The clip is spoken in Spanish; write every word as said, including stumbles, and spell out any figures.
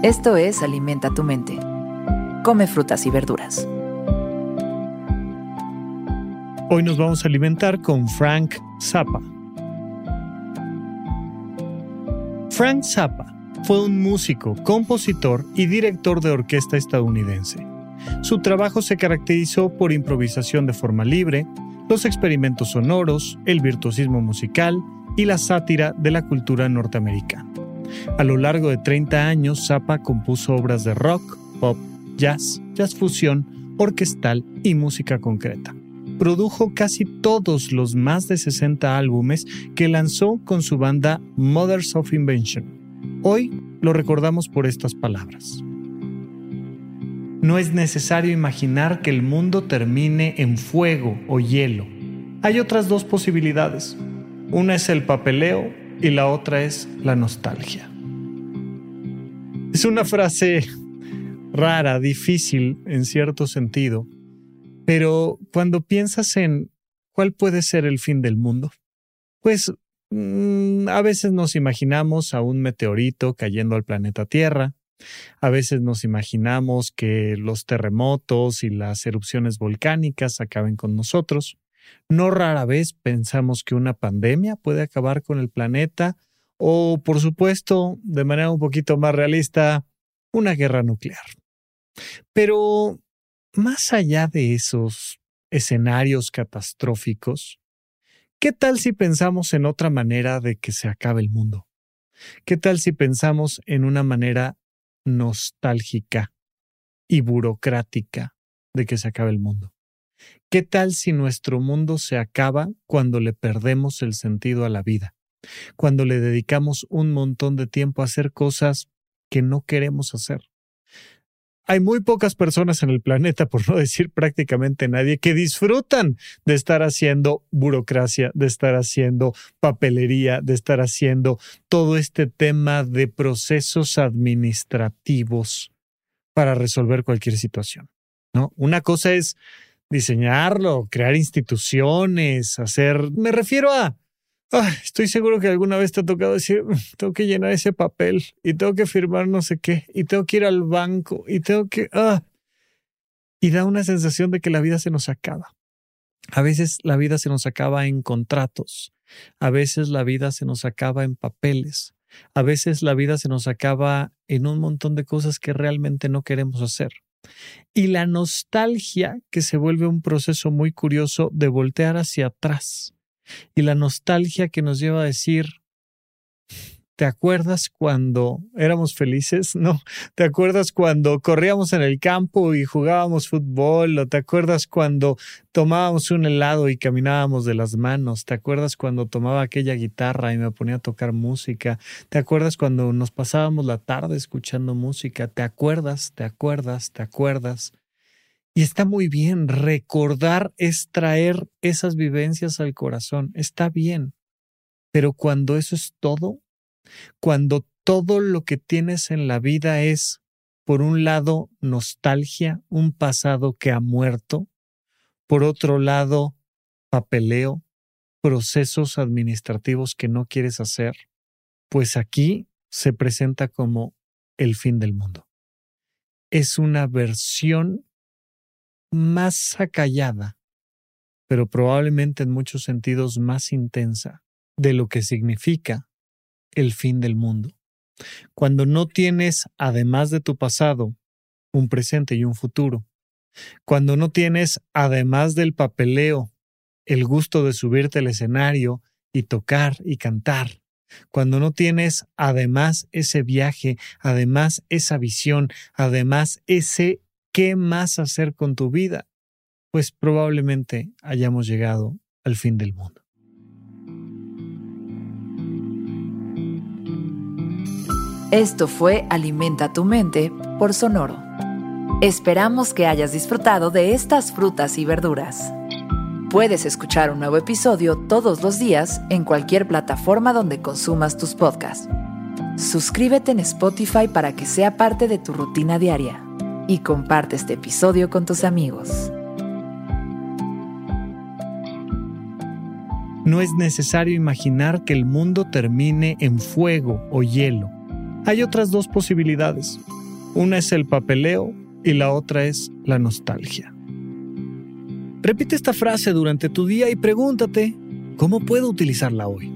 Esto es Alimenta tu mente. Come frutas y verduras. Hoy nos vamos a alimentar con Frank Zappa. Frank Zappa fue un músico, compositor y director de orquesta estadounidense. Su trabajo se caracterizó por improvisación de forma libre, los experimentos sonoros, el virtuosismo musical y la sátira de la cultura norteamericana. A lo largo de treinta años, Zappa compuso obras de rock, pop, jazz, jazz fusión, orquestal y música concreta. Produjo casi todos los más de sesenta álbumes que lanzó con su banda Mothers of Invention. Hoy lo recordamos por estas palabras. No es necesario imaginar que el mundo termine en fuego o hielo. Hay otras dos posibilidades. Una es el papeleo y la otra es la nostalgia. Es una frase rara, difícil en cierto sentido, pero cuando piensas en cuál puede ser el fin del mundo, pues mmm, a veces nos imaginamos a un meteorito cayendo al planeta Tierra, a veces nos imaginamos que los terremotos y las erupciones volcánicas acaben con nosotros. No rara vez pensamos que una pandemia puede acabar con el planeta o, por supuesto, de manera un poquito más realista, una guerra nuclear. Pero más allá de esos escenarios catastróficos, ¿qué tal si pensamos en otra manera de que se acabe el mundo? ¿Qué tal si pensamos en una manera nostálgica y burocrática de que se acabe el mundo? ¿Qué tal si nuestro mundo se acaba cuando le perdemos el sentido a la vida? Cuando le dedicamos un montón de tiempo a hacer cosas que no queremos hacer. Hay muy pocas personas en el planeta, por no decir prácticamente nadie, que disfrutan de estar haciendo burocracia, de estar haciendo papelería, de estar haciendo todo este tema de procesos administrativos para resolver cualquier situación, ¿no? Una cosa es diseñarlo, crear instituciones, hacer... Me refiero a... Ah, estoy seguro que alguna vez te ha tocado decir, tengo que llenar ese papel y tengo que firmar no sé qué y tengo que ir al banco y tengo que... Ah, y da una sensación de que la vida se nos acaba. A veces la vida se nos acaba en contratos, a veces la vida se nos acaba en papeles, a veces la vida se nos acaba en un montón de cosas que realmente no queremos hacer. Y la nostalgia, que se vuelve un proceso muy curioso de voltear hacia atrás. Y la nostalgia que nos lleva a decir, ¿te acuerdas cuando éramos felices? No, ¿te acuerdas cuando corríamos en el campo y jugábamos fútbol? ¿O te acuerdas cuando tomábamos un helado y caminábamos de las manos? ¿Te acuerdas cuando tomaba aquella guitarra y me ponía a tocar música? ¿Te acuerdas cuando nos pasábamos la tarde escuchando música? ¿Te acuerdas? ¿Te acuerdas? ¿Te acuerdas? Y está muy bien, recordar es traer esas vivencias al corazón, está bien. Pero cuando eso es todo, cuando todo lo que tienes en la vida es, por un lado, nostalgia, un pasado que ha muerto, por otro lado, papeleo, procesos administrativos que no quieres hacer, pues aquí se presenta como el fin del mundo. Es una versión más acallada, pero probablemente en muchos sentidos más intensa de lo que significa el fin del mundo. Cuando no tienes, además de tu pasado, un presente y un futuro. Cuando no tienes, además del papeleo, el gusto de subirte al escenario y tocar y cantar. Cuando no tienes, además, ese viaje, además, esa visión, además, ese ¿qué más hacer con tu vida? Pues probablemente hayamos llegado al fin del mundo. Esto fue Alimenta tu mente por Sonoro. Esperamos que hayas disfrutado de estas frutas y verduras. Puedes escuchar un nuevo episodio todos los días en cualquier plataforma donde consumas tus podcasts. Suscríbete en Spotify para que sea parte de tu rutina diaria. Y comparte este episodio con tus amigos. No es necesario imaginar que el mundo termine en fuego o hielo. Hay otras dos posibilidades. Una es el papeleo y la otra es la nostalgia. Repite esta frase durante tu día y pregúntate, ¿cómo puedo utilizarla hoy?